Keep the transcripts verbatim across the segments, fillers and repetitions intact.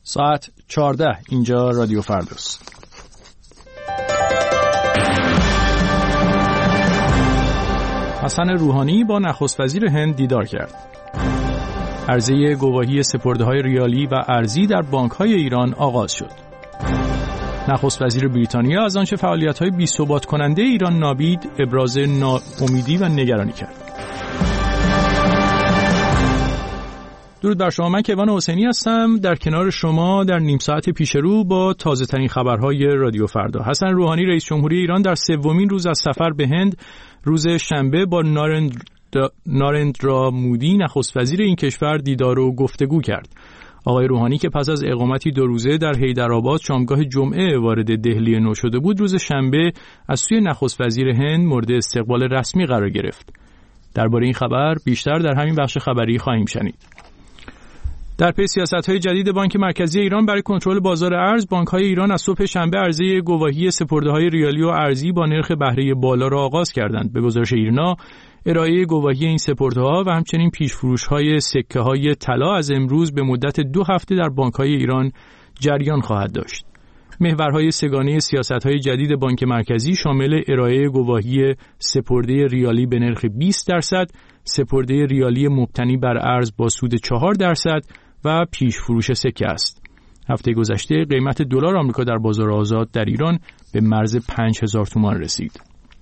ساعت چهارده اینجا رادیو فردوس. حسن روحانی با نخست وزیر هند دیدار کرد. عرضه گواهی سپرده‌های ریالی و ارزی در بانک‌های ایران آغاز شد. نخست وزیر بریتانیا از آنچه فعالیت‌های بی‌ثبات کننده ایران نابید ابراز ناامیدی و نگرانی کرد. درود بر شما، من کیوان حسینی هستم در کنار شما در نیم ساعت پیش رو با تازه ترین خبرهای رادیو فردا. حسن روحانی رئیس جمهوری ایران در سومین روز از سفر به هند روز شنبه با نارندرا, نارندرا مودی نخست وزیر این کشور دیدار و گفتگو کرد. آقای روحانی که پس از اقامتی دو روزه در حیدرآباد شامگاه جمعه وارد دهلی نو شده بود، روز شنبه از سوی نخست وزیر هند مورد استقبال رسمی قرار گرفت. درباره این خبر بیشتر در همین بخش خبری خواهیم شنید. در پی سیاست‌های جدید بانک مرکزی ایران برای کنترل بازار ارز، بانک‌های ایران از صبح شنبه عرضه گواهی سپرده‌های ریالی و ارزی با نرخ بهره بالا را آغاز کردند. به گزارش ایرنا، ارائه گواهی این سپرده‌ها و همچنین پیش‌فروش‌های سکه‌های طلا از امروز به مدت دو هفته در بانک‌های ایران جریان خواهد داشت. محورهای سگانه سیاست‌های جدید بانک مرکزی شامل ارائه گواهی سپرده ریالی به نرخ بیست درصد، سپرده ریالی مبتنی بر ارز با سود چهار درصد و پیش فروش سکه است. هفته گذشته قیمت دلار آمریکا در بازار آزاد در ایران به مرز پنج هزار تومان رسید.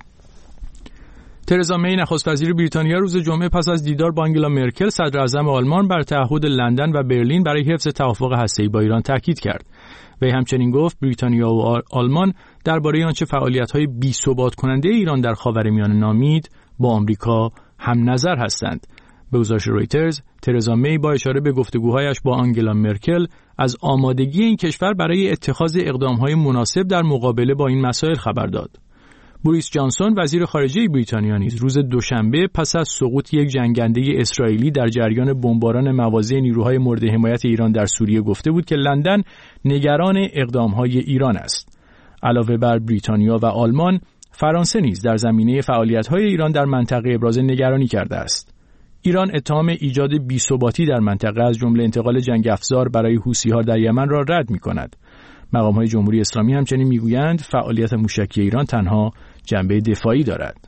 ترزا می نخست وزیر بریتانیا روز جمعه پس از دیدار با آنگلا مرکل صدر اعظم آلمان بر تعهد لندن و برلین برای حفظ توافق هسته‌ای با ایران تاکید کرد. وی همچنین گفت بریتانیا و آلمان درباره آنچه فعالیت‌های بی‌ثبات کننده ایران در خاورمیانه نامید با آمریکا هم نظر هستند. به گزارش رویترز، ترزا می با اشاره به گفتگوهایش با آنگلا مرکل از آمادگی این کشور برای اتخاذ اقدام‌های مناسب در مقابله با این مسائل خبر داد. بوریس جانسون وزیر خارجه بریتانیا نیز روز دوشنبه پس از سقوط یک جنگنده اسرائیلی در جریان بمباران مواضع نیروهای مورد حمایت ایران در سوریه گفته بود که لندن نگران اقدام‌های ایران است. علاوه بر بریتانیا و آلمان، فرانسه نیز در زمینه فعالیت‌های ایران در منطقه ابراز نگرانی کرده است. ایران اتهام ایجاد بی‌ثباتی در منطقه از جمله انتقال جنگ افزار برای حوثی‌ها در یمن را رد می‌کند. مقام‌های جمهوری اسلامی همچنین می‌گویند فعالیت موشکی ایران تنها جنبه دفاعی دارد.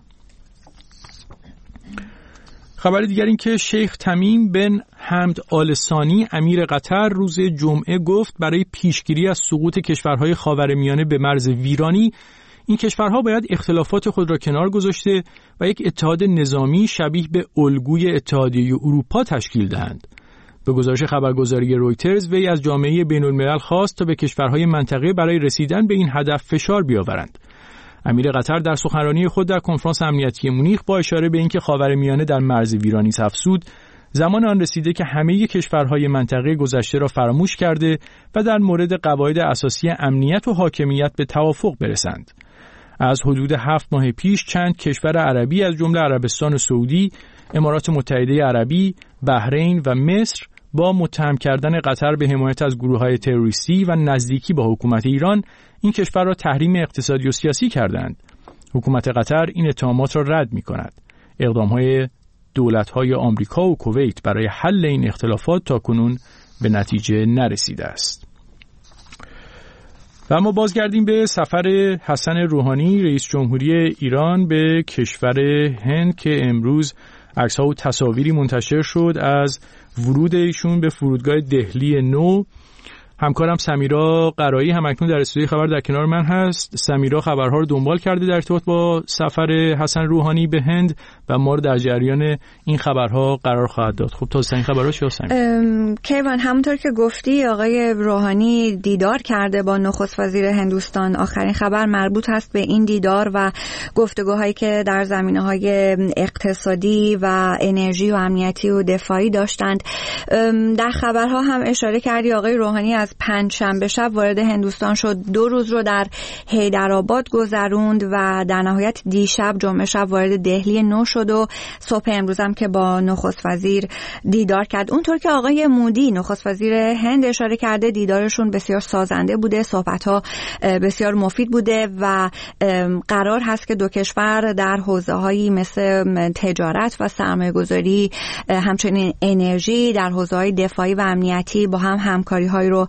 خبر دیگر این که شیخ تمیم بن حمد آل ثانی امیر قطر روز جمعه گفت برای پیشگیری از سقوط کشورهای خاورمیانه به مرز ویرانی، این کشورها باید اختلافات خود را کنار گذاشته و یک اتحاد نظامی شبیه به الگوی اتحادیه اروپا تشکیل دهند. به گزارش خبرگزاری رویترز، وی از جامعه بین‌الملل خواست تا به کشورهای منطقه برای رسیدن به این هدف فشار بیاورند. امیر قطر در سخنرانی خود در کنفرانس امنیتی مونیخ با اشاره به اینکه خاورمیانه در مرز ویرانی است افزود زمان آن رسیده که همه کشورهای منطقه گذشته را فراموش کرده و در مورد قواعد اساسی امنیت و حاکمیت به توافق برسند. از حدود هفت ماه پیش چند کشور عربی از جمله عربستان و سعودی، امارات متحده عربی، بحرین و مصر با متهم کردن قطر به حمایت از گروه‌های تروریستی و نزدیکی با حکومت ایران این کشور را تحریم اقتصادی و سیاسی کردند. حکومت قطر این اتهامات را رد می‌کند. اقدام‌های دولت‌های آمریکا و کویت برای حل این اختلافات تاکنون به نتیجه نرسیده است. و اما بازگردیم به سفر حسن روحانی رئیس جمهوری ایران به کشور هند که امروز عکس‌ها و تصاویری منتشر شد از ورود ایشون به فرودگاه دهلی نو. همکارم سمیرا قرایی هم اکنون در استودیوی خبر در کنار من هست. سمیرا خبرها رو دنبال کرده در ارتباط با سفر حسن روحانی به هند و ما رو در جریان این خبرها قرار خواهد داد. خب تازه این خبرها چی هستن؟ کیوان، همونطور که گفتی آقای روحانی دیدار کرده با نخست وزیر هندوستان. آخرین خبر مربوط هست به این دیدار و گفتگوهایی که در زمینه‌های اقتصادی و انرژی و امنیتی و دفاعی داشتند. در خبرها هم اشاره کردی آقای روحانی از پنجشنبه شب وارد هندوستان شد، دو روز رو در حیدرآباد گذروند و در نهایت دیشب جمعه شب وارد دهلی نو شد و صبح امروز هم که با نخست وزیر دیدار کرد. اونطور که آقای مودی نخست وزیر هند اشاره کرده دیدارشون بسیار سازنده بوده، صحبت‌ها بسیار مفید بوده و قرار هست که دو کشور در حوزه‌هایی مثل تجارت و سرمایه‌گذاری، همچنین انرژی، در حوزه‌های دفاعی و امنیتی با هم همکاری‌هایی رو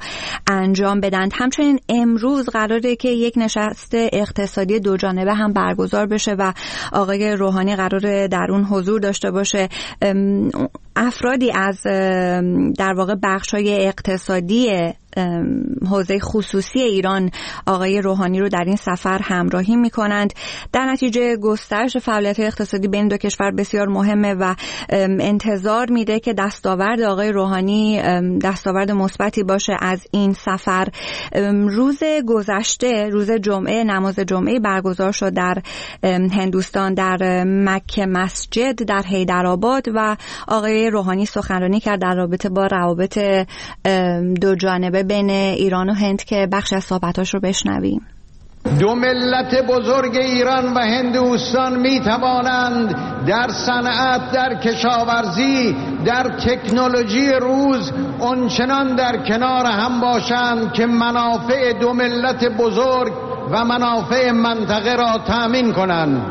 انجام بدن. همچنین امروز قراره که یک نشست اقتصادی دو جانبه هم برگزار بشه و آقای روحانی قراره در اون حضور داشته باشه. افرادی از در واقع بخش‌های اقتصادی حوزه خصوصی ایران آقای روحانی رو در این سفر همراهی می‌کنند. در نتیجه گسترش فعالیت اقتصادی بین دو کشور بسیار مهمه و انتظار میده که دستاورد آقای روحانی دستاورد مثبتی باشه از این سفر. روز گذشته، روز جمعه، نماز جمعه برگزار شد در هندوستان در مکه مسجد در حیدرآباد و آقای روحانی سخنرانی کرد در رابطه با روابط دو جانبه بین ایران و هند که بخش از صحبتاش رو بشنویم. دو ملت بزرگ ایران و هندوستان می توانند در صنعت، در کشاورزی، در تکنولوژی روز اونچنان در کنار هم باشند که منافع دو ملت بزرگ و منافع منطقه را تأمین کنند.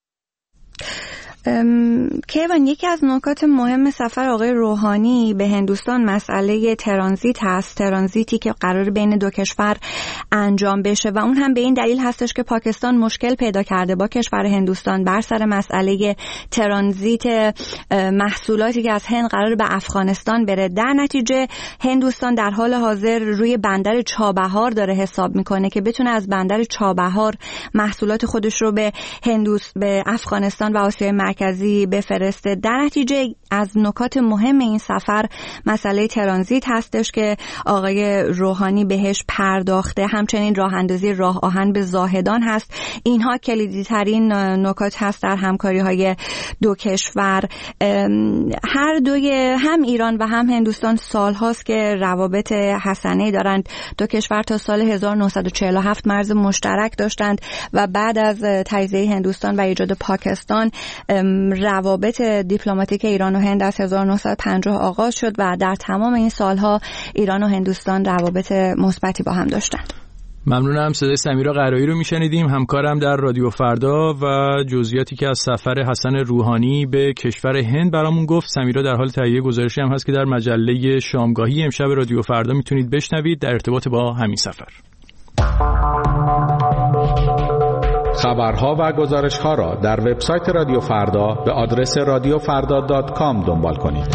کیوان، یکی از نکات مهم سفر آقای روحانی به هندوستان مسئله ترانزیت هست، ترانزیتی که قرار بین دو کشور انجام بشه و اون هم به این دلیل هستش که پاکستان مشکل پیدا کرده با کشور هندوستان بر سر مسئله ترانزیت محصولاتی که از هند قرار به افغانستان بره. در نتیجه هندوستان در حال حاضر روی بندر چابهار داره حساب میکنه که بتونه از بندر چابهار محصولات خودش رو به هندوس به افغانستان و آسیای مرکزی بفرسته. در نتیجه از نکات مهم این سفر مسئله ترانزیت هستش که آقای روحانی بهش پرداخته. همچنین راه اندازی راه آهن به زاهدان هست. اینها کلیدی ترین نکات هست در همکاری های دو کشور. هر دوی هم ایران و هم هندوستان سال هاست که روابط حسنه دارند. دو کشور تا سال هزار و نهصد و چهل و هفت مرز مشترک داشتند و بعد از تجزیه هندوستان و ایجاد پاکستان روابط دیپلماتیک ایران و هند از هزار و نهصد و پنجاه آغاز شد و در تمام این سالها ایران و هندوستان روابط مثبتی با هم داشتند. ممنونم. صدای سمیرا قرایی رو میشنیدیم، همکارم در رادیو فردا، و جزئیاتی که از سفر حسن روحانی به کشور هند برامون گفت. سمیرا در حال تهیه گزارشی هم هست که در مجله شامگاهی امشب رادیو فردا میتونید بشنوید در ارتباط با همین سفر. خبرها و گزارش‌ها را در وبسایت رادیو فردا به آدرس رادیو فردا دات کام دنبال کنید.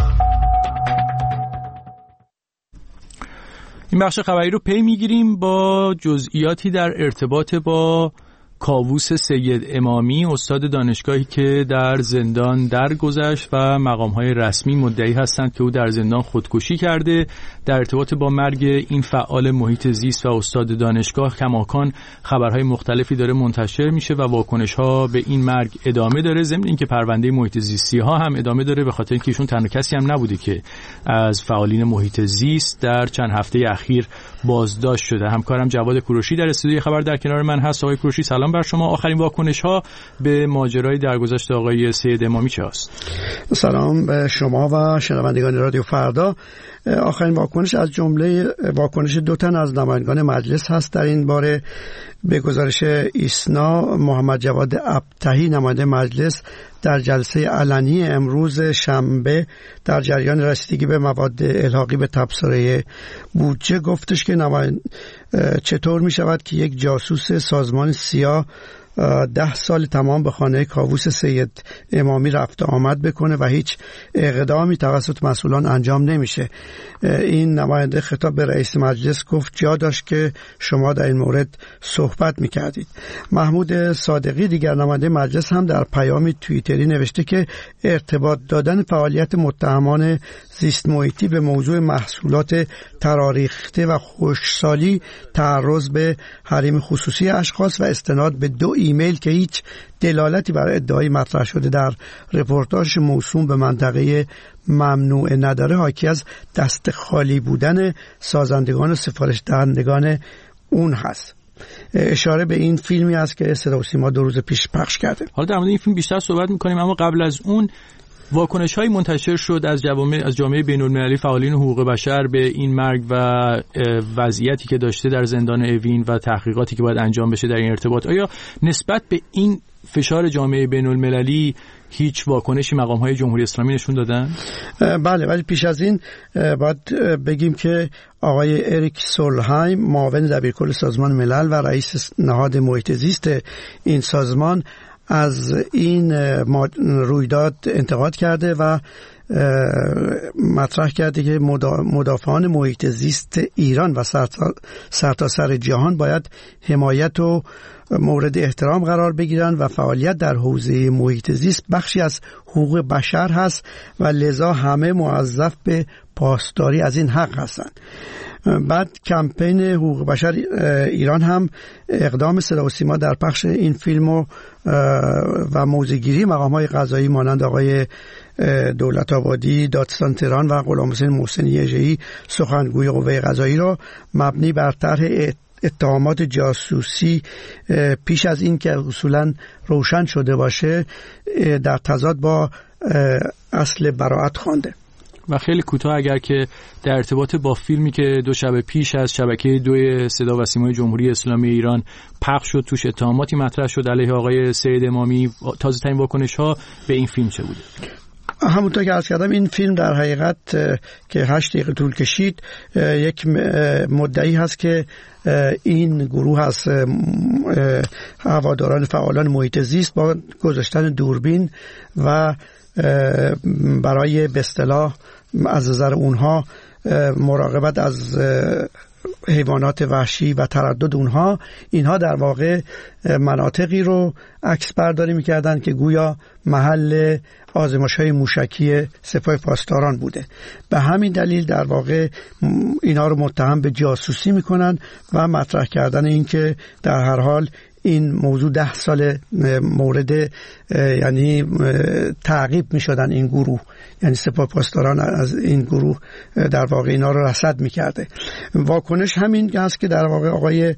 این بخش خبری رو پی میگیریم با جزئیاتی در ارتباط با کاووس سید امامی، استاد دانشگاهی که در زندان درگذشت و مقام‌های رسمی مدعی هستند که او در زندان خودکشی کرده. در ارتباط با مرگ این فعال محیط زیست و استاد دانشگاه کماکان خبرهای مختلفی داره منتشر میشه و واکنش‌ها به این مرگ ادامه داره، ضمن اینکه پرونده محیط زیستی‌ها هم ادامه داره، به خاطر اینکه ایشون تنها کسی هم نبوده که از فعالین محیط زیست در چند هفته اخیر بازداشت شده. همکارم جواد کوروشی در استودیوی خبر در کنار من هست. آقای کوروشی سلام بر شما. آخرین واکنش‌ها به ماجرای درگذشت آقای سید امامی چه است؟ سلام به شما و شنوندگان رادیو فردا. آخرین واکنش از جمله واکنش دو تن از نمایندگان مجلس هست در این باره. به گزارش ایسنا، محمد جواد ابطحی نماینده مجلس در جلسه علنی امروز شنبه در جریان رسیدگی به مواد الحاقی به تبصره بودجه گفتش که نمایند چطور می شود که یک جاسوس سازمان سیا ده سال تمام به خانه کاووس سید امامی رفت آمد بکنه و هیچ اقدامی توسط مسئولان انجام نمیشه. این نماینده خطاب به رئیس مجلس گفت جا داشت که شما در این مورد صحبت میکردید. محمود صادقی دیگر نماینده مجلس هم در پیامی توییتری نوشته که ارتباط دادن فعالیت متهمان زیست محیطی به موضوع محصولات تراریخته و خشکسالی تعرض به حریم خصوصی اشخاص و استناد به دو ایمیل که هیچ دلالتی برای ادعای مطرح شده در رپورتاژ موسوم به منطقه ممنوع نداره، حاکی از دست خالی بودن سازندگان و سفارش دهندگان اون هست. اشاره به این فیلمی است که صدا و سیما دو روز پیش پخش کرده. حالا در مورد این فیلم بیشتر صحبت می‌کنیم، اما قبل از اون واکنش‌های منتشر شد از جوامع از جامعه بین‌المللی فعالین حقوق بشر به این مرگ و وضعیتی که داشته در زندان اوین و تحقیقاتی که باید انجام بشه در این ارتباط. آیا نسبت به این فشار جامعه بین المللی هیچ واکنشی مقام‌های جمهوری اسلامی نشون دادن؟ بله، ولی پیش از این باید بگیم که آقای اریک سولهایم، معاون دبیرکل سازمان ملل و رئیس نهاد محیط زیست این سازمان، از این رویداد انتقاد کرده و مطرح کرده که مدافعان محیط زیست ایران و سرتاسر جهان باید حمایت و مورد احترام قرار بگیرن و فعالیت در حوزه محیط زیست بخشی از حقوق بشر هست و لذا همه موظف به پاسداری از این حق هستند. بعد کمپین حقوق بشر ایران هم اقدام صدا و سیما در پخش این فیلم و, و موضع‌گیری مقام‌های قضایی مانند آقای دولت‌آبادی، دادستان تهران و غلامحسین محسنی اژه‌ای سخنگوی قوه قضایی را مبنی بر طرح اتهامات جاسوسی پیش از این که اصولاً روشن شده باشه در تضاد با اصل براءت خوانده. و خیلی کوتاه اگر که در ارتباط با فیلمی که دو شب پیش از شبکه دو صدا و سیمای جمهوری اسلامی ایران پخش شد، توش اتهاماتی مطرح شد علیه آقای سید امامی، تازه ترین واکنش ها به این فیلم چه بوده؟ همونطور که عرض کردم این فیلم در حقیقت که هشت دقیقه طول کشید یک مدعی هست که این گروه از هواداران فعالان محیط زیست با گذاشتن دوربین و برای به اصطلاح از نظر اونها مراقبت از حیوانات وحشی و تردد اونها، اینها در واقع مناطقی رو عکس برداری میکردن که گویا محل آزمایش‌های موشکی سپاه پاسداران بوده. به همین دلیل در واقع اینها رو متهم به جاسوسی میکنن و مطرح کردن این که در هر حال این موضوع ده سال مورد یعنی تعقیب می شدن این گروه، یعنی سپاه پاسداران از این گروه در واقع اینا رو رصد می کرده. واکنش همین هست که در واقع آقای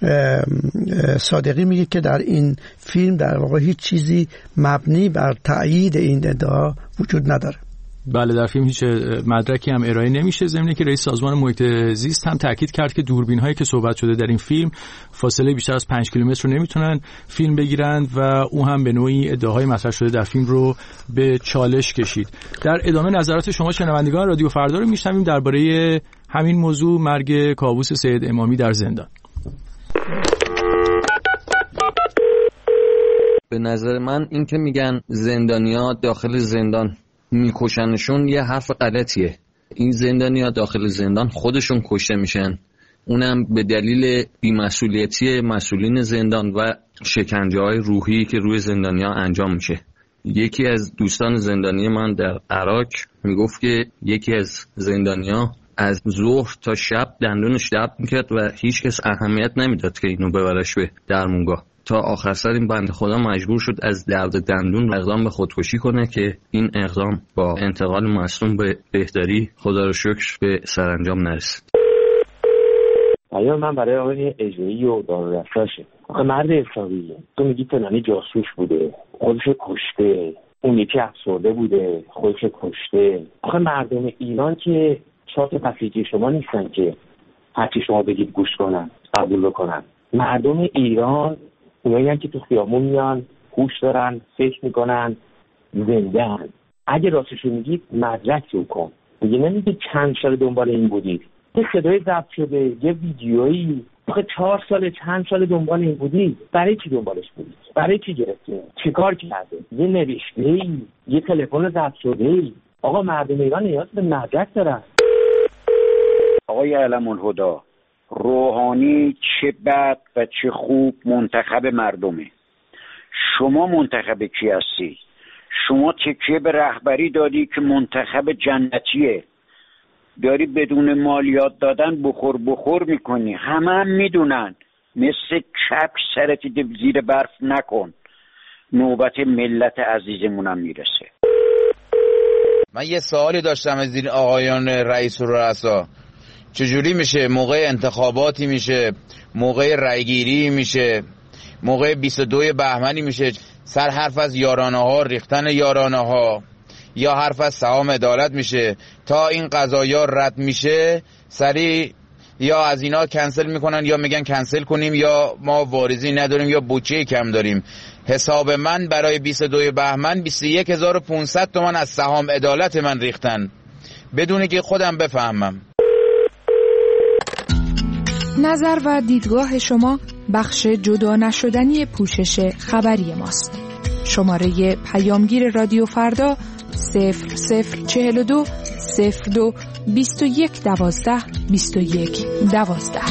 صادقی میگه که در این فیلم در واقع هیچ چیزی مبنی بر تأیید این ادعا وجود نداره. بله، در فیلم هیچ مدرکی هم ارائه نمیشه. ضمن که رئیس سازمان محیط زیست هم تاکید کرد که دوربین هایی که صحبت شده در این فیلم فاصله بیشتر از پنج کیلومتر رو نمیتونن فیلم بگیرند و او هم به نوعی ادعاهای مطرح شده در فیلم رو به چالش کشید. در ادامه نظرات شما شنوندگان رادیو فردا رو میشنویم درباره همین موضوع، مرگ کاووس سید امامی در زندان. به نظر من این که میگن زندانیا داخل زندان میکشنشون یه حرف غلطیه. این زندانیا داخل زندان خودشون کشته میشن، اونم به دلیل بی‌مسئولیتی مسئولین زندان و شکنجه‌های روحی که روی زندانیا انجام میشه. یکی از دوستان زندانی من در عراق میگفت که یکی از زندانیا از ظهر تا شب دندونش درد میکرد و هیچ کس اهمیت نمیداد که اینو ببرش به درمونگاه، تا آخر سر این بنده خدا مجبور شد از درد دندون اقدام به خودکشی کنه که این اقدام با انتقال مصدوم به بهداری خدا رو شکر به سرانجام نرسید. آیا من برای آقای اژه‌ای و دارالرساشه آخه مرد حسابیه، تو میگی فلانی جاسوس بوده خودش کشته، اون یکی افسرده بوده خودش کشته. آخه مردم ایران که شاط پسیجی شما نیستن که هرچی شما بگید گوش کنن قبول بکنن. مردم ایران اونایی هم که تو خیابون میان هوش دارن، فکر میکنن، زنده هن. اگه راستشو میگید مدرک رو کن، میگه نمیگه چند سال دنبال این بودید، یه صدای ضبط شده، یه ویدیویی، آخه چهار سال چند سال دنبال این بودید، برای چی دنبالش بودید؟ برای چی گرفتید؟ چیکار کرده؟ یه نوشته‌ای، یه تلفن ضبط شده‌ای. آقا مردم ایران نیاز به مدرک دارن. آقای علم الهدی، روحانی چه بد و چه خوب منتخب مردمه. شما منتخب کی هستی؟ شما تکیه به رهبری دادی که منتخب جنتیه، داری بدون مالیات دادن بخور بخور میکنی. همه هم میدونن، مثل کپک سرت زیر برف نکن، نوبت ملت عزیزمونم میرسه. من یه سوالی داشتم از این آقایان رئیس و رؤسا، چجوری میشه موقع انتخاباتی میشه، موقع رأیگیری میشه، موقع بیست و دوی بهمنی میشه، سر حرف از یارانه ها، ریختن یارانه ها، یا حرف از سهام عدالت میشه، تا این قضایا رد میشه سری یا از اینا کنسل میکنن یا میگن کنسل کنیم یا ما واریزی نداریم یا بودجه کم داریم. حساب من برای بیست و دو بهمن بیست و یک هزار و پانصد تومان از سهام عدالت من ریختن بدون که خودم بفهمم. نظر و دیدگاه شما بخش جدا نشدنی پوشش خبری ماست. شماره پیامگیر رادیو فردا صفر صفر چهل و دو صفر دو بیست و یک دوازده بیست و یک دوازده.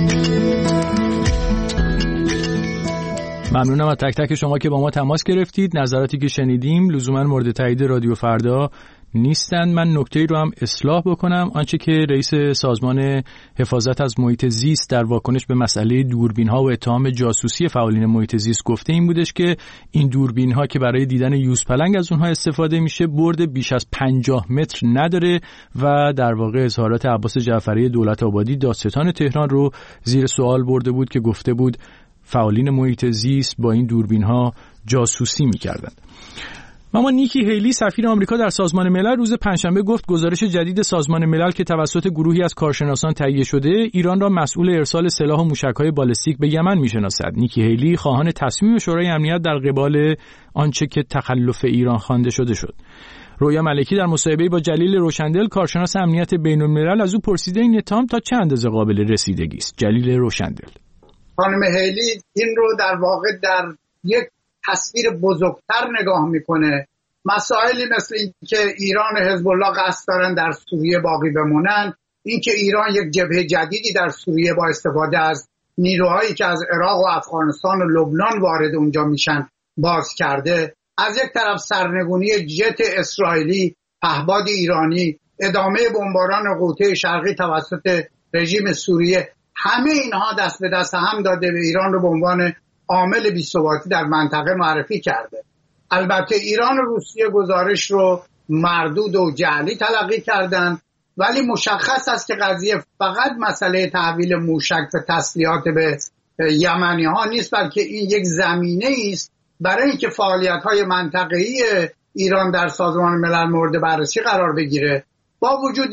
ممنونم از تک تک شما که با ما تماس گرفتید. نظراتی که شنیدیم لزوما مورد تایید رادیو فردا نیستند. من نکته‌ای رو هم اصلاح بکنم. آنچه که رئیس سازمان حفاظت از محیط زیست در واکنش به مسئله دوربین‌ها و اتهام جاسوسی فعالین محیط زیست گفته این بودش که این دوربین‌ها که برای دیدن یوزپلنگ از اونها استفاده میشه برد بیش از پنجاه متر نداره و در واقع اظهارات عباس جعفری دولت آبادی دادستان تهران رو زیر سوال برده بود که گفته بود فعالین محیط زیست با این دوربین‌ها جاسوسی می‌کردند. اما نیکی هیلی سفیر آمریکا در سازمان ملل روز پنجشنبه گفت گزارش جدید سازمان ملل که توسط گروهی از کارشناسان تهیه شده ایران را مسئول ارسال سلاح و موشک‌های بالستیک به یمن می‌شناسد. نیکی هیلی خواهان تصمیم شورای امنیت در قبال آنچه که تخلف ایران خوانده شده شد. رویا ملکی در مصاحبه‌ای با جلیل روشندل کارشناس امنیت بین‌الملل از او پرسیده این اتهام تا چه اندازه قابل رسیدگی است. جلیل روشندل: خانم هیلی این رو در واقع در یک تصویر بزرگتر نگاه میکنه. مسائلی مثل این که ایران و حزب الله قصد دارن در سوریه باقی بمونن، این که ایران یک جبهه جدیدی در سوریه با استفاده از نیروهایی که از عراق و افغانستان و لبنان وارد اونجا میشن باز کرده، از یک طرف سرنگونی جت اسرائیلی، پهپاد ایرانی، ادامه بمباران قوطه شرقی توسط رژیم سوریه، همه اینها دست به دست هم داده به ایران رو به عنوان عامل بی‌ثباتی در منطقه معرفی کرده. البته ایران و روسیه گزارش رو مردود و جعلی تلقی کردند، ولی مشخص است که قضیه فقط مسئله تحویل موشک و تسلیحات به یمنی ها نیست، بلکه این یک زمینه است برای اینکه فعالیت‌های منطقه‌ای ایران در سازمان ملل مورد بررسی قرار بگیره. با وجود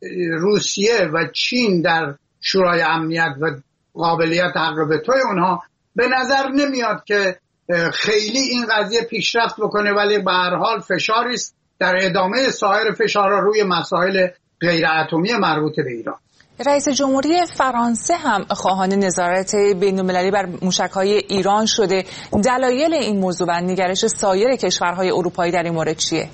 روسیه و چین در شورای امنیت و قابلیت حق وتو اونها به نظر نمیاد که خیلی این قضیه پیشرفت بکنه، ولی به هر حال فشاری است در ادامه سایر فشارها روی مسائل غیر اتمی مربوط به ایران. رئیس جمهوری فرانسه هم خواهان نظارت بین‌المللی بر موشک‌های ایران شده. دلایل این موضوع و نگرش سایر کشورهای اروپایی در این مورد چیه؟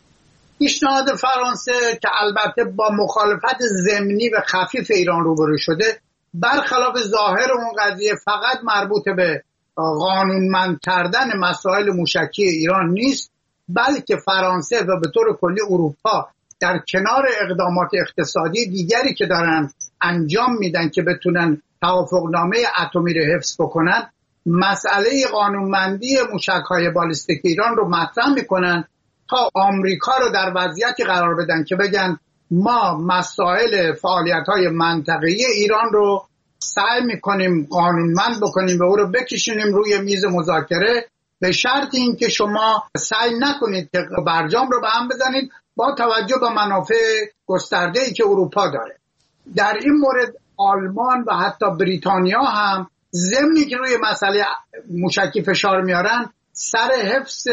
پیشنهاد فرانسه که البته با مخالفت ضمنی و خفیف ایران روبرو شده، برخلاف ظاهر اون قضیه فقط مربوط به قانونمند کردن مسائل موشکی ایران نیست، بلکه فرانسه و به طور کلی اروپا در کنار اقدامات اقتصادی دیگری که دارن انجام میدن که بتونن توافقنامه اتمی رو حفظ بکنن، مسئله قانونمندی موشک‌های بالستیک ایران رو مطرح میکنن تا آمریکا رو در وضعیتی قرار بدن که بگن ما مسائل فعالیت‌های منطقه‌ای ایران رو سعی میکنیم قانونمند بکنیم و او رو بکشونیم روی میز مذاکره، به شرط اینکه شما سعی نکنید که برجام رو به هم بزنید با توجه به منافع گسترده‌ای که اروپا داره. در این مورد آلمان و حتی بریتانیا هم ضمنی که روی مسئله موشکی فشار میارن، سر حفظ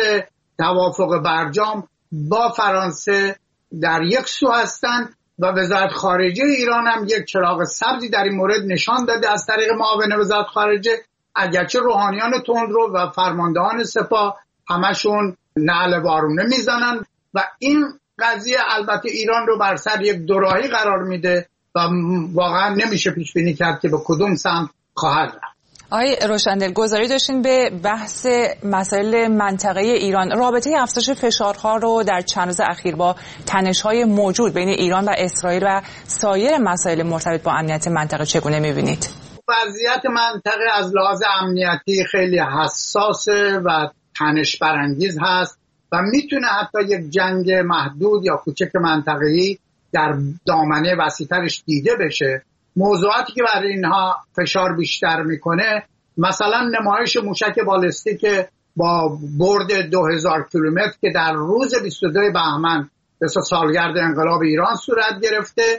توافق برجام با فرانسه در یک سو هستن و وزارت خارجه ایران هم یک چراغ سبزی در این مورد نشان داده از طریق معاون وزارت خارجه، اگرچه روحانیان تندرو و فرماندهان سپاه همشون نعل وارونه میزنن و این قضیه البته ایران رو بر سر یک دوراهی قرار میده و واقعا نمیشه پیش بینی کرد که به کدوم سمت خواهد رفت. آقای روشندل، گزارش داشتین به بحث مسائل منطقه ایران، رابطه افزایش فشارها رو در چند روز اخیر با تنش‌های موجود بین ایران و اسرائیل و سایر مسائل مرتبط با امنیت منطقه چگونه می‌بینید؟ وضعیت منطقه از لحاظ امنیتی خیلی حساسه و تنش برانگیز هست و میتونه حتی یک جنگ محدود یا کوچک منطقه‌ای در دامنه وسیع‌ترش دیده بشه. موضوعاتی که برای اینها فشار بیشتر میکنه، مثلا نمایش موشک بالستیک با برد دو هزار کیلومتر که در روز بیست و دو بهمن به سالگرد انقلاب ایران صورت گرفته،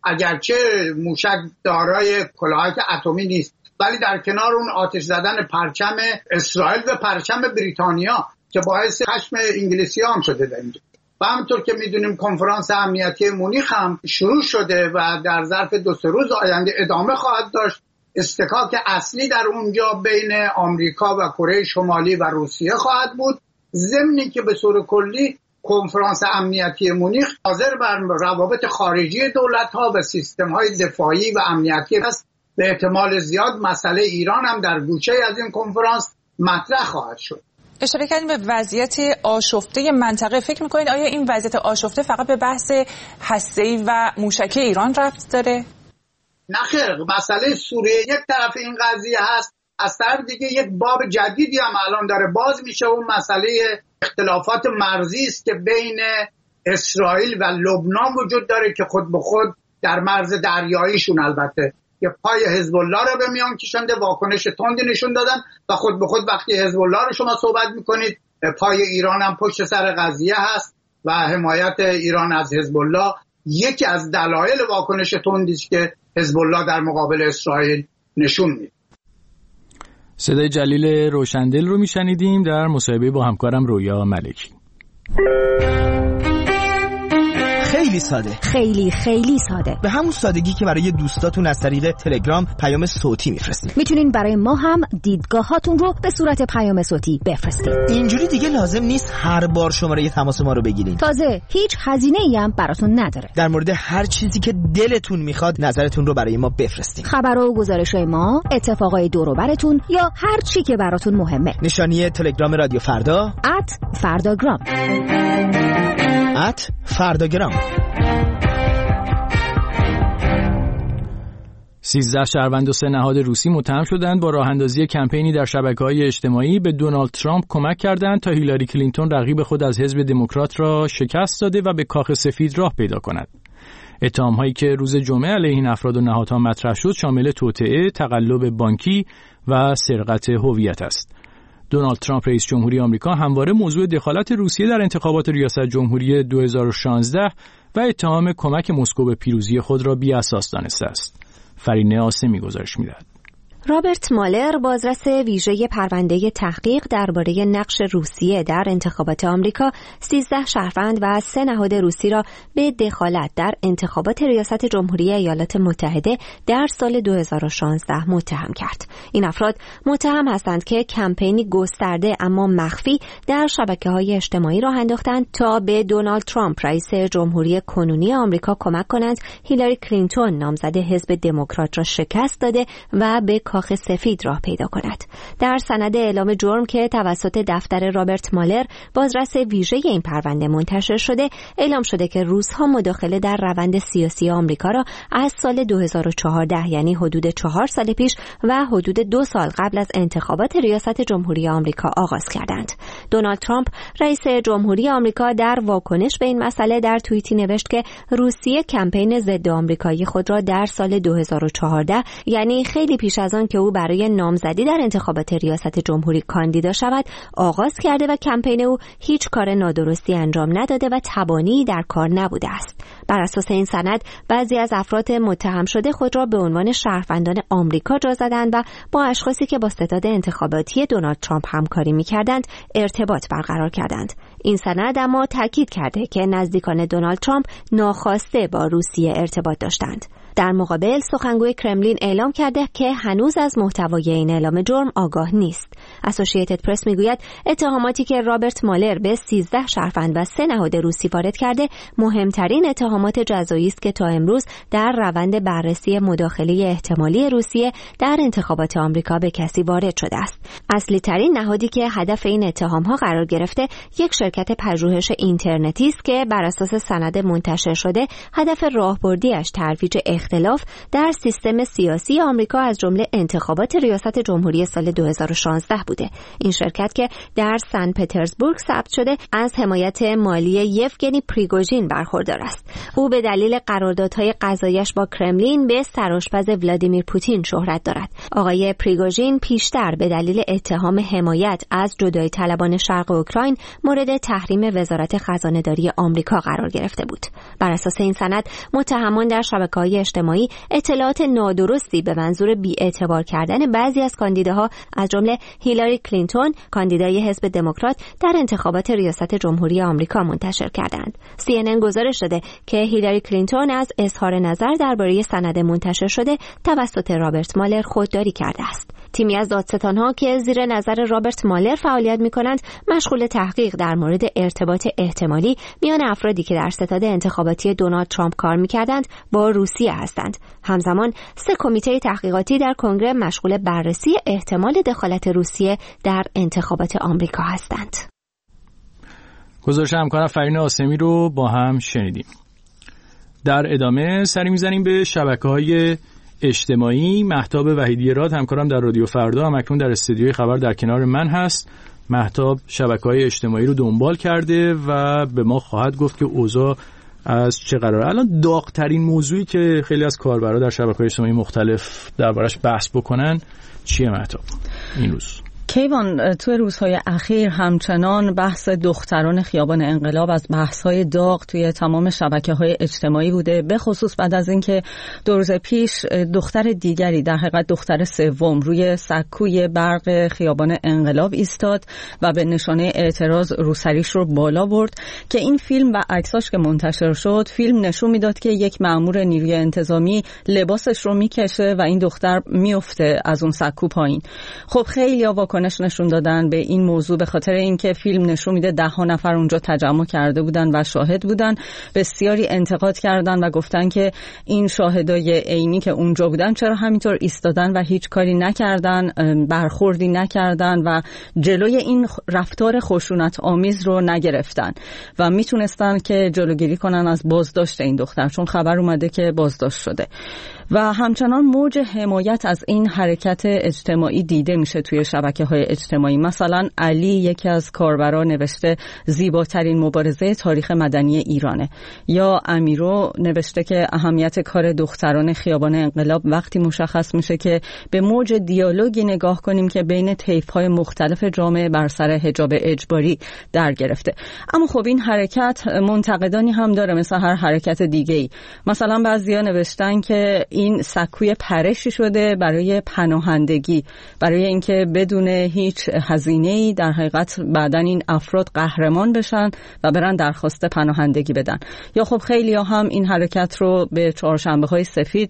اگرچه موشک دارای کلاهک اتمی نیست، ولی در کنار اون آتش زدن پرچم اسرائیل و پرچم بریتانیا که باعث خشم انگلیسی هم شده در اینجا. و همونطور که میدونیم کنفرانس امنیتی مونیخ هم شروع شده و در ظرف دو سه روز آینده ادامه خواهد داشت. استکاک اصلی در اونجا بین آمریکا و کره شمالی و روسیه خواهد بود، ضمنی که به صورت کلی کنفرانس امنیتی مونیخ حاضر بر روابط خارجی دولت‌ها و سیستم‌های دفاعی و امنیتی است. به احتمال زیاد مسئله ایران هم در گوشه از این کنفرانس مطرح خواهد شد. اشاره کردیم به وضعیت آشفته منطقه. فکر می‌کنید آیا این وضعیت آشفته فقط به بحث هسته‌ای و موشکی ایران ربط داره؟ نه خیر، مسئله سوریه یک طرف این قضیه هست، از طرف دیگه یک باب جدیدی هم الان داره باز میشه. اون مسئله اختلافات مرزی است که بین اسرائیل و لبنان وجود داره که خود به خود در مرز دریاییشون البته که پای حزب الله رو به میان کشنده، واکنش تندی نشون دادن و خود به خود وقتی حزب الله رو شما صحبت میکنید پای ایران هم پشت سر قضیه هست و حمایت ایران از حزب الله یکی از دلایل واکنش تندی است که حزب الله در مقابل اسرائیل نشون میده. صدای جلیل روشندل رو میشنیدیم در مصاحبه با همکارم رویا ملکی. خیلی ساده، خیلی خیلی ساده، به همون سادگی که برای دوستاتون از طریق تلگرام پیام صوتی میفرستین. میتونین برای ما هم دیدگاهاتون رو به صورت پیام صوتی بفرستین. اینجوری دیگه لازم نیست هر بار شماره تماس ما رو بگیرین. تازه هیچ هزینه‌ای هم براتون نداره. در مورد هر چیزی که دلتون میخواد نظرتون رو برای ما بفرستین. خبر و گزارش‌های ما، اتفاقای دور و براتون یا هر چی که براتون مهمه. نشانی تلگرام رادیو فردا ات فرداگرام ات فرداگرام. سیزده شهروند و سه نهاد روسی متهم شدند با راه اندازی کمپینی در شبکه‌های اجتماعی به دونالد ترامپ کمک کردند تا هیلاری کلینتون رقیب خود از حزب دموکرات را شکست داده و به کاخ سفید راه پیدا کند. اتهام‌هایی که روز جمعه علیه این افراد و نهادها مطرح شد شامل توطئه، تقلب بانکی و سرقت هویت است. دونالد ترامپ رئیس جمهوری آمریکا همواره موضوع دخالت روسیه در انتخابات ریاست جمهوری دو هزار و شانزده و اتهام کمک مسکو به پیروزی خود را بی‌اساس دانسته است. فرینه آسمی گزارش می‌دهد. رابرت مالر، بازرس ویژه پرونده تحقیق درباره نقش روسیه در انتخابات آمریکا، سیزده شهروند و سه نهاد روسی را به دخالت در انتخابات ریاست جمهوری ایالات متحده در سال دو هزار و شانزده متهم کرد. این افراد متهم هستند که کمپینی گسترده اما مخفی در شبکه‌های اجتماعی راه انداختند تا به دونالد ترامپ رئیس جمهوری کنونی آمریکا کمک کنند هیلاری کلینتون نامزد حزب دموکرات را شکست داده و به کاخ سفید راه پیدا کند. در سند اعلام جرم که توسط دفتر رابرت مالر، بازرس ویژه این پرونده منتشر شده، اعلام شده که روس‌ها مداخله در روند سیاسی آمریکا را از سال دو هزار و چهارده، یعنی حدود چهار سال پیش و حدود دو سال قبل از انتخابات ریاست جمهوری آمریکا آغاز کردند. دونالد ترامپ رئیس جمهوری آمریکا در واکنش به این مسئله در توییتی نوشت که روسیه کمپین ضد آمریکایی خود را در سال دو هزار و چهارده، یعنی خیلی پیش از آن که او برای نامزدی در انتخابات ریاست جمهوری کاندیدا شود آغاز کرده و کمپین او هیچ کار نادرستی انجام نداده و تبانی در کار نبوده است. بر اساس این سند بعضی از افراد متهم شده خود را به عنوان شهروندان آمریکا جا زدند و با اشخاصی که با ستاد انتخاباتی دونالد ترامپ همکاری می‌کردند ارتباط برقرار کردند. این سند اما تاکید کرده که نزدیکان دونالد ترامپ ناخواسته با روسیه ارتباط داشتند. در مقابل سخنگوی کرملین اعلام کرده که هنوز از محتوای این اعلام جرم آگاه نیست. اسوسییتد پرس میگوید اتهاماتی که رابرت مالر به سیزده شهروند و سه نهاد روسی وارد کرده مهمترین اتهامات جزایی است که تا امروز در روند بررسی مداخله احتمالی روسیه در انتخابات آمریکا به کسی وارد شده است. اصلی ترین نهادی که هدف این اتهام‌ها قرار گرفته یک شرکت پژوهش اینترنتی است که بر اساس سند منتشر شده هدف راهبردیش ترویج اختلاف در سیستم سیاسی آمریکا از جمله انتخابات ریاست جمهوری سال دو هزار و شانزده بوده. این شرکت که در سن پترزبورگ ثبت شده از حمایت مالی یفگنی پریگوژین برخوردار است. او به دلیل قراردادهای قضاییش با کرملین به سرآشپز ولادیمیر پوتین شهرت دارد. آقای پریگوژین پیشتر به دلیل اتهام حمایت از جدایی طلبان شرق اوکراین مورد تحریم وزارت خزانه‌داری آمریکا قرار گرفته بود. بر اساس این سند متهمان در شبکه‌های اجتماعی اطلاعات نادرستی به منظور بی‌اعتبار کردن بعضی از کاندیداها از جمله هیلاری کلینتون کاندیدای حزب دموکرات در انتخابات ریاست جمهوری آمریکا منتشر کردند. سی ان ان گزارش داده که هیلاری کلینتون از اظهار نظر درباره سند منتشر شده توسط رابرت مالر خودداری کرده است. تیمی از دادستان‌ها که زیر نظر رابرت مالر فعالیت می‌کنند مشغول تحقیق در مورد ارتباط احتمالی میان افرادی که در ستاد انتخاباتی دونالد ترامپ کار می‌کردند با روسیه هستند. همزمان سه کمیته تحقیقاتی در کنگره مشغول بررسی احتمال دخالت روسیه در انتخابات آمریکا هستند. گزارش همکارم فرین آسمی رو با هم شنیدیم. در ادامه سری می‌زنیم به شبکه‌های اجتماعی. مهتاب وحیدی راد همکارم در رادیو فردا هم اکنون در استودیوی خبر در کنار من هست. مهتاب شبکه‌های اجتماعی رو دنبال کرده و به ما خواهد گفت که اوضاع از چه قراره. الان داغ‌ترین موضوعی که خیلی از کاربرا در شبکه‌های اجتماعی مختلف دربارش بحث بکنن چیه مهتاب این روز؟ کیوان، توی روزهای اخیر همچنان بحث دختران خیابان انقلاب از بحث‌های داغ توی تمام شبکه‌های اجتماعی بوده، به خصوص بعد از اینکه دو روز پیش دختر دیگری، در حقیقت دختر سوم، روی سکوی برق خیابان انقلاب ایستاد و به نشانه اعتراض روسریش رو بالا برد که این فیلم و عکساش که منتشر شد، فیلم نشون میداد که یک مأمور نیروی انتظامی لباسش رو میکشه و این دختر میفته از اون سکو پایین. خب خیلی واکنش نشون دادن به این موضوع به خاطر اینکه فیلم نشون میده ده ها نفر اونجا تجمع کرده بودن و شاهد بودن. بسیاری انتقاد کردن و گفتن که این شاهدای عینی که اونجا بودن چرا همینطور ایستادن و هیچ کاری نکردن، برخوردی نکردن و جلوی این رفتار خشونت آمیز رو نگرفتن و میتونستن که جلوگیری کنن از بازداشت این دختر، چون خبر اومده که بازداشت شده. و همچنان موج حمایت از این حرکت اجتماعی دیده میشه توی شبکه‌های اجتماعی. مثلا علی، یکی از کاربران، نوشته زیباترین مبارزه تاریخ مدنی ایرانه، یا امیرو نوشته که اهمیت کار دختران خیابان انقلاب وقتی مشخص میشه که به موج دیالوگی نگاه کنیم که بین طیف‌های مختلف جامعه بر سر حجاب اجباری در گرفته. اما خب این حرکت منتقدانی هم داره، مثل هر حرکت دیگه‌ای. مثلا بعضیا نوشتن که این سکوی پرشی شده برای پناهندگی، برای اینکه بدون هیچ هزینه‌ای در حقیقت بعدن این افراد قهرمان بشن و برن درخواست پناهندگی بدن. یا خب خیلی ها هم این حرکت رو به چهارشنبه‌های سفید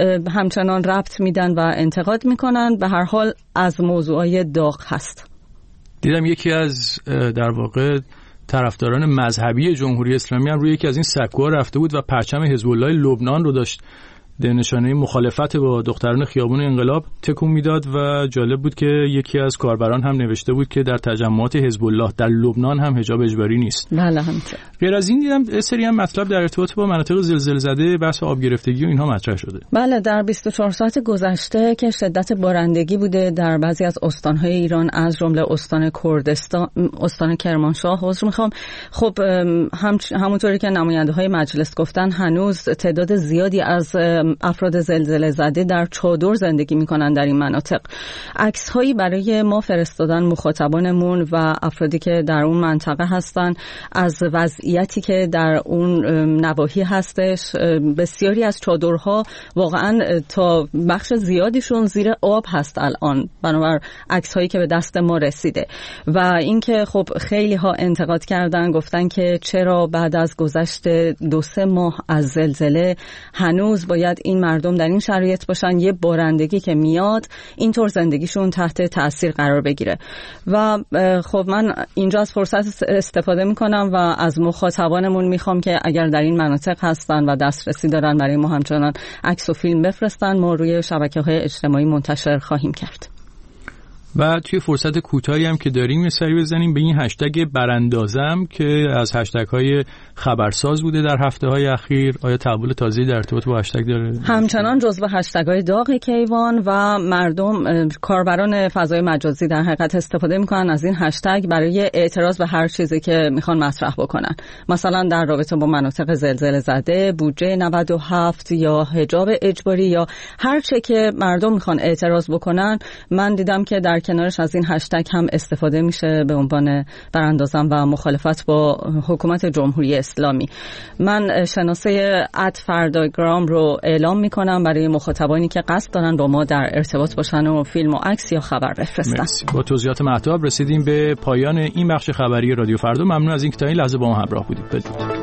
همچنان ربط میدن و انتقاد میکنن. به هر حال از موضوعای داغ هست. دیدم یکی از در واقع طرفداران مذهبی جمهوری اسلامی هم روی یکی از این سکوها رفته بود و پرچم حزب الله لبنان رو داشت در نشانه مخالفت با دختران خیابان انقلاب تکون میداد و جالب بود که یکی از کاربران هم نوشته بود که در تجمعات حزب الله در لبنان هم حجاب اجباری نیست. بله همینطور. غیر از این دیدم سری هم مطلب در ارتباط با مناطق زلزله زده، بحث آب گرفتگی و اینها مطرح شده. بله، در بیست و چهار ساعت گذشته که شدت بارندگی بوده در بعضی از استان‌های ایران، از جمله استان کردستان، استان کرمانشاه، عذر می‌خوام. خب هم همونطوری که نماینده‌های مجلس گفتن، هنوز تعداد زیادی از افراد زلزله زده در چادر زندگی میکنن در این مناطق. عکس هایی برای ما فرستادن مخاطبانمون و افرادی که در اون منطقه هستن از وضعیتی که در اون نواحی هستش. بسیاری از چادرها واقعا تا بخش زیادیشون زیر آب هست الان، بنابر عکس هایی که به دست ما رسیده. و اینکه خب خیلی ها انتقاد کردن، گفتن که چرا بعد از گذشت دو سه ماه از زلزله هنوز باید این مردم در این شرایط باشن، یه بارندگی که میاد اینطور زندگیشون تحت تاثیر قرار بگیره. و خب من اینجا از فرصت استفاده میکنم و از مخاطبانمون میخوام که اگر در این مناطق هستن و دسترسی دارن برای ما همچنان عکس و فیلم بفرستن، ما روی شبکه‌های اجتماعی منتشر خواهیم کرد. و توی فرصت کوتاهی هم که داریم یه سری بزنیم به این هشتگ براندازم که از هشتگ های خبرساز بوده در هفته های اخیر. آیا تحول تازه‌ای در ارتباط با هشتگ داره؟ همچنان جزو هشتگ های داغ کیوان و مردم کاربران فضای مجازی در حقیقت استفاده میکنن از این هشتگ برای اعتراض به هر چیزی که میخوان مطرح بکنن، مثلا در رابطه با مناطق زلزله زده، بودجه نود و هفت یا حجاب اجباری یا هر چه که مردم میخوان اعتراض بکنن. من دیدم که در کنارش از این هشتگ هم استفاده میشه به عنوان براندازم و مخالفت با حکومت جمهوری اسلامی. من شناسه ات فرداگرام رو اعلام میکنم برای مخاطبانی که قصد دارن با ما در ارتباط باشن و فیلم و عکس یا خبر بفرستن. مرسی. با توضیحات مهتاب رسیدیم به پایان این بخش خبری رادیو فردا. ممنون از اینکه تا این لحظه با ما همراه بودید. بدرود.